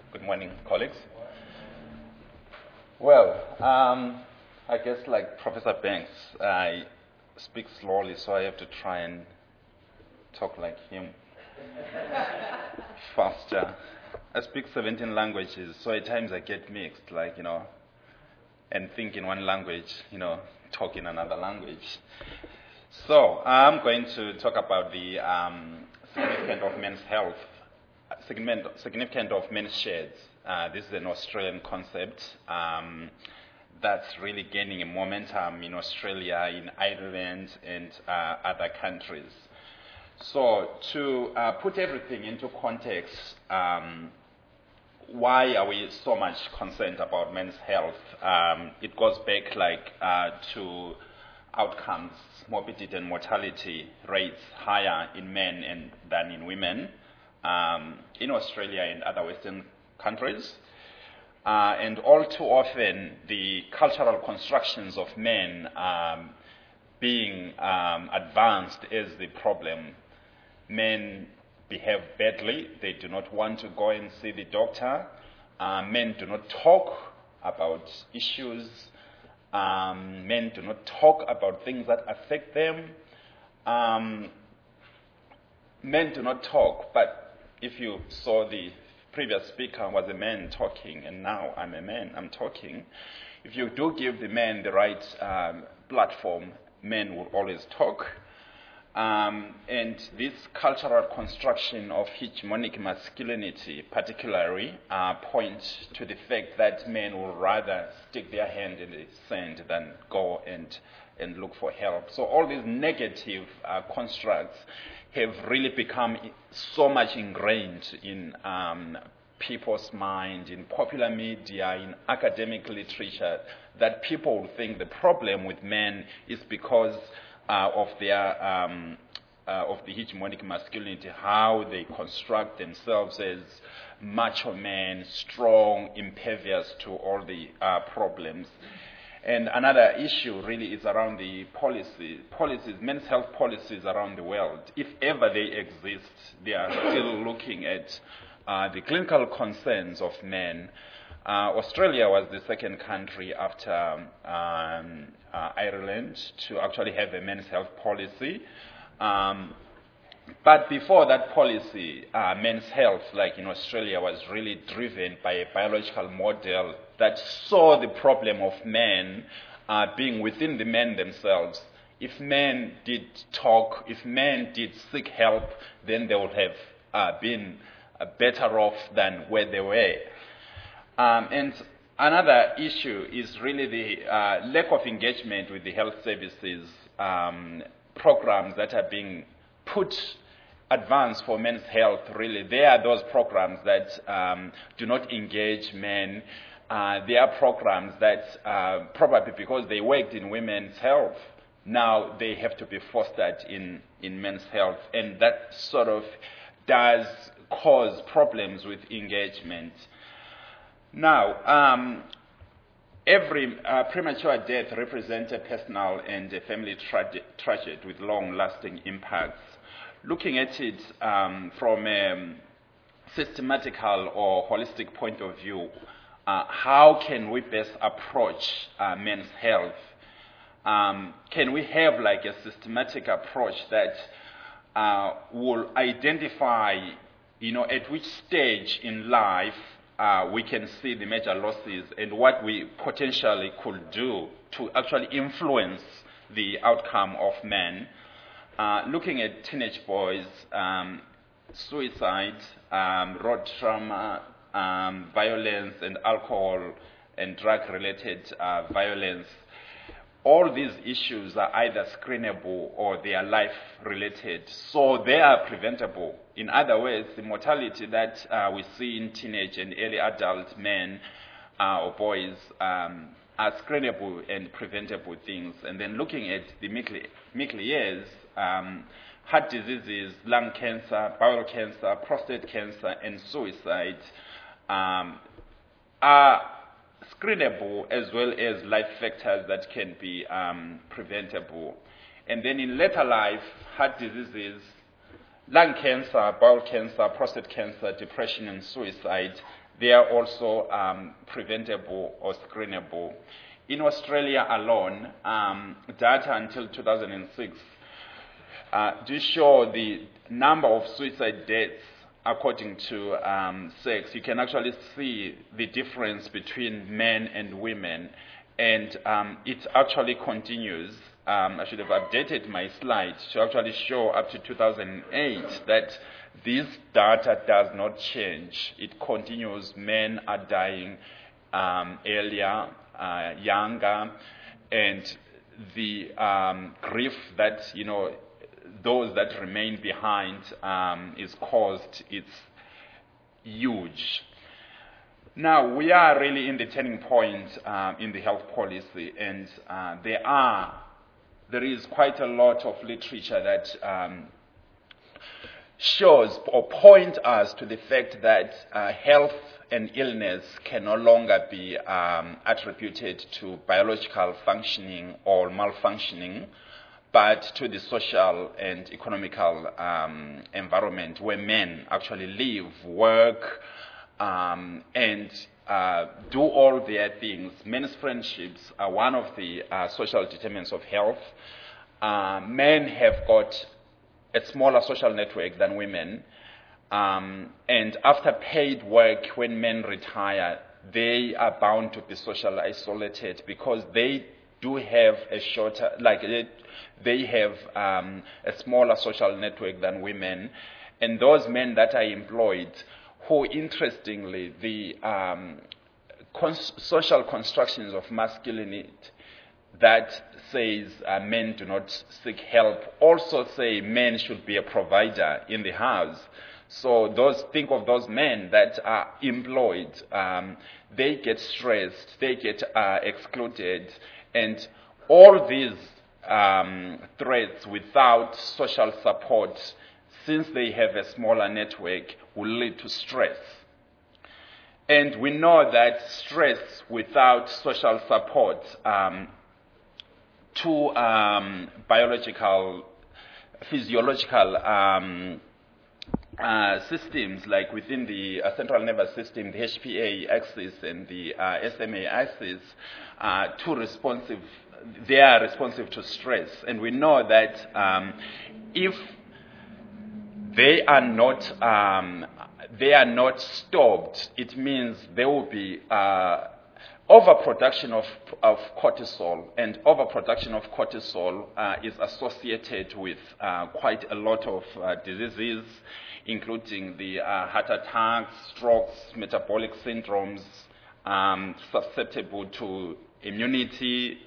Good morning, colleagues. Well, I guess like Professor Banks, I speak slowly, so I have to try and talk like him faster. I speak 17 languages, so at times I get mixed, and think in one language, talk in another language. So I'm going to talk about the significance of men's health, significance of men's sheds. This is an Australian concept that's really gaining a momentum in Australia, in Ireland, and other countries. So to put everything into context, why are we so much concerned about men's health? It goes back to outcomes, morbidity and mortality rates higher in men than in women in Australia and other Western countries. And all too often, the cultural constructions of men being advanced is the problem. Men behave badly. They do not want to go and see the doctor. Men do not talk about issues. Men do not talk about things that affect them. Men do not talk, but if you saw the previous speaker was a man talking, and now I'm a man, I'm talking. If you do give the men the right platform, men will always talk. And this cultural construction of hegemonic masculinity particularly points to the fact that men will rather stick their hand in the sand than go and look for help. So all these negative constructs have really become so much ingrained in people's mind, in popular media, in academic literature, that people will think the problem with men is because of the hegemonic masculinity, how they construct themselves as macho men, strong, impervious to all the problems. And another issue really is around the policies, men's health policies around the world. If ever they exist, they are still looking at the clinical concerns of men. Australia was the second country after Ireland to actually have a men's health policy. But before that policy, men's health, like in Australia, was really driven by a biological model that saw the problem of men being within the men themselves. If men did talk, if men did seek help, then they would have been better off than where they were. And another issue is really the lack of engagement with the health services programs that are being put advanced for men's health. Really, they are those programs that do not engage men. They are programs that probably because they worked in women's health, now they have to be fostered in men's health, and that sort of does cause problems with engagement. Now, every premature death represents a personal and a family tragedy with long-lasting impacts. Looking at it from a systematical or holistic point of view, how can we best approach men's health? Can we have like a systematic approach that will identify, at which stage in life we can see the major losses and what we potentially could do to actually influence the outcome of men? Looking at teenage boys, suicide, road trauma, violence, and alcohol and drug-related violence, all these issues are either screenable or they are life-related, so they are preventable. In other words, the mortality that we see in teenage and early adult men or boys are screenable and preventable things. And then looking at the middle years, heart diseases, lung cancer, bowel cancer, prostate cancer, and suicide are screenable as well as life factors that can be preventable. And then in later life, heart diseases, lung cancer, bowel cancer, prostate cancer, depression, and suicide, they are also preventable or screenable. In Australia alone, data until 2006 do show the number of suicide deaths according to sex. You can actually see the difference between men and women, and it actually continues. I should have updated my slide to actually show up to 2008 that this data does not change. It continues. Men are dying earlier, younger, and the grief that, those that remain behind is caused, it's huge. Now, we are really in the turning point in the health policy, and there is quite a lot of literature that shows or point us to the fact that health and illness can no longer be attributed to biological functioning or malfunctioning, but to the social and economical environment where men actually live, work, and do all their things. Men's friendships are one of the social determinants of health. Men have got a smaller social network than women, and after paid work, when men retire, they are bound to be socially isolated because they do have a shorter, they have a smaller social network than women, and those men that are employed, who interestingly, the social constructions of masculinity that says men do not seek help also say men should be a provider in the house. So think of those men that are employed, they get stressed, they get excluded, and all these threats without social support, since they have a smaller network, will lead to stress. And we know that stress without social support to biological, physiological systems, like within the central nervous system, the HPA axis and the SMA axis, they are responsive to stress. And we know that if they are not stopped, it means there will be overproduction of cortisol, and overproduction of cortisol is associated with quite a lot of diseases, including the heart attacks, strokes, metabolic syndromes, susceptible to immunity,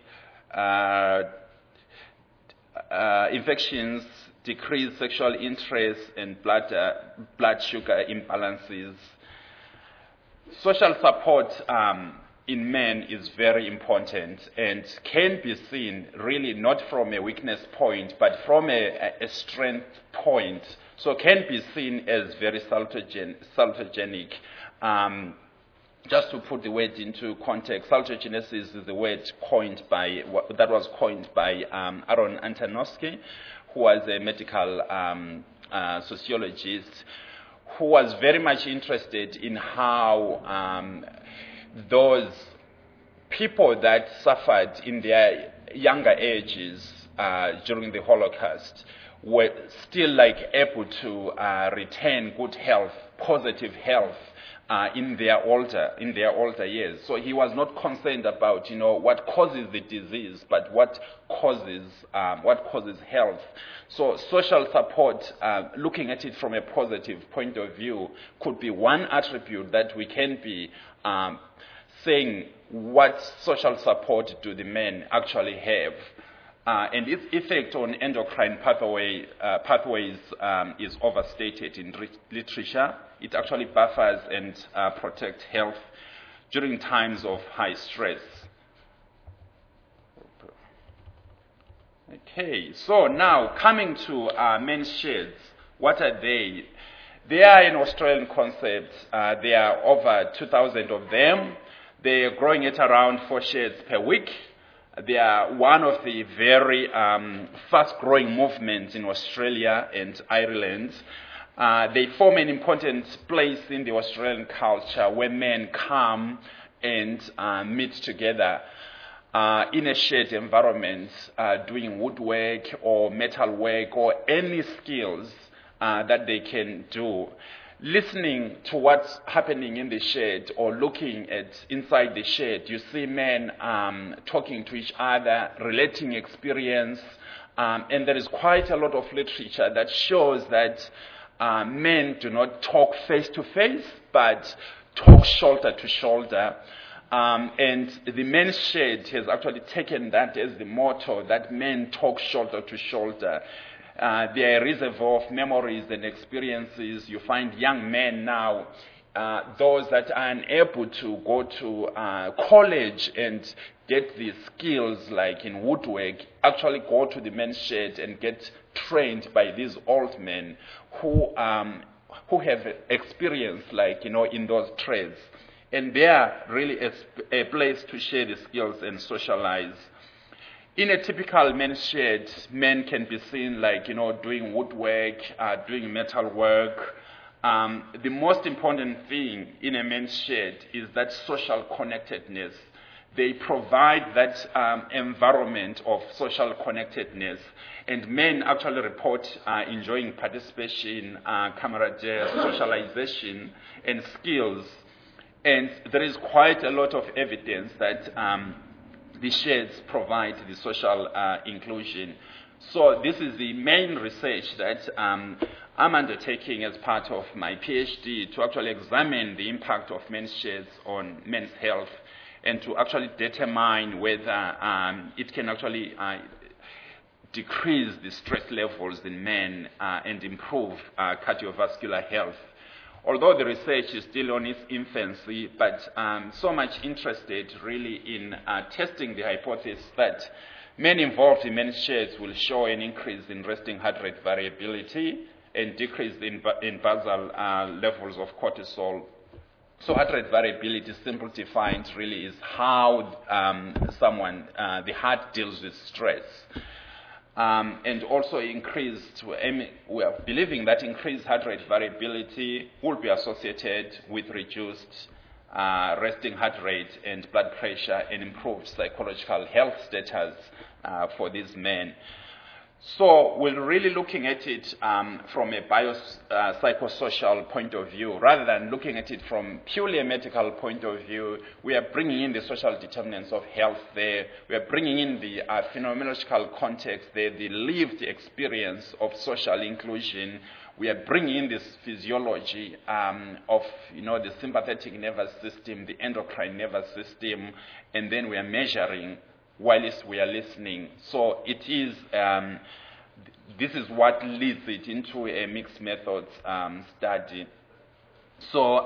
infections, decreased sexual interest, and blood sugar imbalances. Social support in men is very important and can be seen really not from a weakness point but from a strength point. So can be seen as very salutogenic. Just to put the word into context, salutogenesis is the word that was coined by Aaron Antonovsky, who was a medical sociologist, who was very much interested in how those people that suffered in their younger ages during the Holocaust were still able to retain good health, positive health in their older years. So he was not concerned about what causes the disease, but what causes health. So social support, looking at it from a positive point of view, could be one attribute that we can be saying what social support do the men actually have. And its effect on endocrine pathways is overstated in literature. It actually buffers and protects health during times of high stress. Okay, so now coming to men's sheds, what are they? They are an Australian concept. There are over 2,000 of them. They are growing at around 4 sheds per week. They are one of the very fast-growing movements in Australia and Ireland. They form an important place in the Australian culture where men come and meet together in a shared environment, doing woodwork or metal work or any skills that they can do. Listening to what's happening in the shed or looking at inside the shed, you see men talking to each other, relating experience, and there is quite a lot of literature that shows that men do not talk face to face, but talk shoulder to shoulder. And the men's shed has actually taken that as the motto, that men talk shoulder to shoulder. They are a reservoir of memories and experiences. You find young men now, those that are unable to go to college and get the skills like in woodwork, actually go to the men's shed and get trained by these old men who have experience in those trades. And they are really a place to share the skills and socialize. In a typical men's shed, men can be seen doing woodwork, doing metal work. The most important thing in a men's shed is that social connectedness. They provide that environment of social connectedness. And men actually report enjoying participation, camaraderie, socialization, and skills. And there is quite a lot of evidence that the sheds provide the social inclusion. So this is the main research that I'm undertaking as part of my PhD to actually examine the impact of men's sheds on men's health and to actually determine whether it can actually decrease the stress levels in men and improve cardiovascular health. Although the research is still on its infancy, but I'm so much interested really in testing the hypothesis that men involved in men's sheds will show an increase in resting heart rate variability and decrease in basal levels of cortisol. So heart rate variability, simple defined, really is how the heart deals with stress. And also we are believing that increased heart rate variability will be associated with reduced resting heart rate and blood pressure and improved psychological health status for these men. So we're really looking at it from a biopsychosocial point of view. Rather than looking at it from purely a medical point of view, we are bringing in the social determinants of health there. We are bringing in the phenomenological context there, the lived experience of social inclusion. We are bringing in this physiology of the sympathetic nervous system, the endocrine nervous system, and then we are measuring whilst we are listening. So it is, this is what leads it into a mixed methods study. So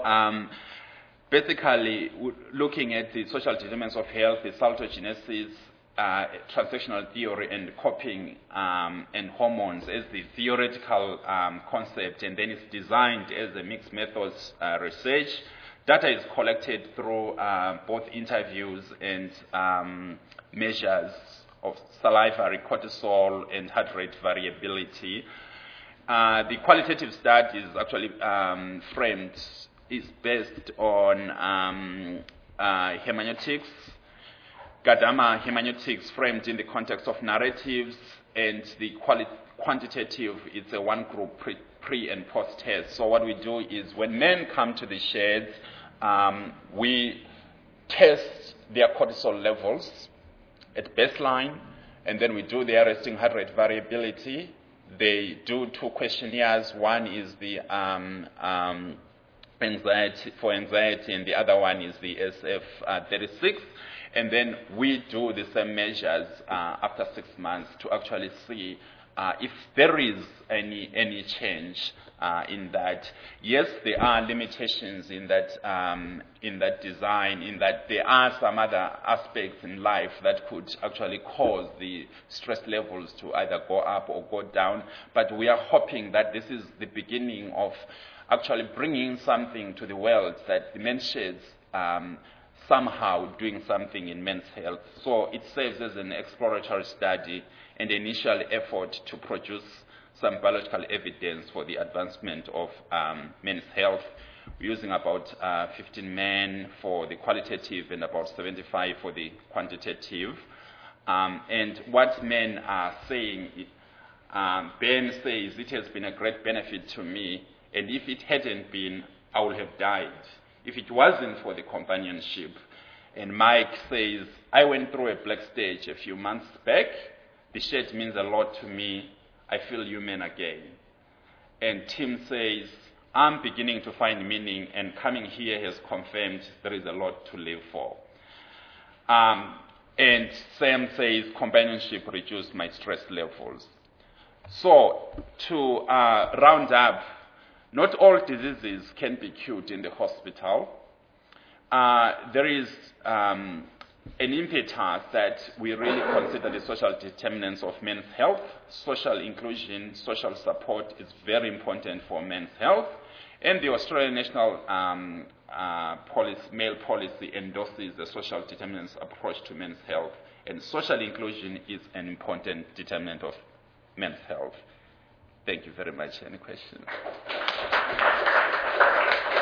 basically, looking at the social determinants of health, the saltogenesis, transactional theory, and coping and hormones as the theoretical concept, and then it's designed as a mixed methods research. Data is collected through both interviews and measures of salivary cortisol and heart rate variability. The qualitative study is actually is based on hermeneutics, Gadamer hermeneutics framed in the context of narratives, and the quantitative, it's a one group pre and post test. So what we do is when men come to the sheds, we test their cortisol levels at baseline, and then we do their resting heart rate variability. They do two questionnaires. One is the anxiety, and the other one is the SF-36. And then we do the same measures after 6 months to actually see if there is any change in that. Yes, there are limitations in that design, in that there are some other aspects in life that could actually cause the stress levels to either go up or go down. But we are hoping that this is the beginning of actually bringing something to the world, that the men's sheds somehow doing something in men's health. So it serves as an exploratory study and initial effort to produce some biological evidence for the advancement of men's health. We're using about 15 men for the qualitative and about 75 for the quantitative. And what men are saying, Ben says, it has been a great benefit to me, and if it hadn't been, I would have died. If it wasn't for the companionship. And Mike says, I went through a black stage a few months back. The shed means a lot to me. I feel human again. And Tim says, I'm beginning to find meaning, and coming here has confirmed there is a lot to live for. And Sam says, companionship reduced my stress levels. So, to round up, not all diseases can be cured in the hospital. There is an impetus that we really consider the social determinants of men's health. Social inclusion, social support is very important for men's health. And the Australian National Male Policy endorses the social determinants approach to men's health. And social inclusion is an important determinant of men's health. Thank you very much. Any questions?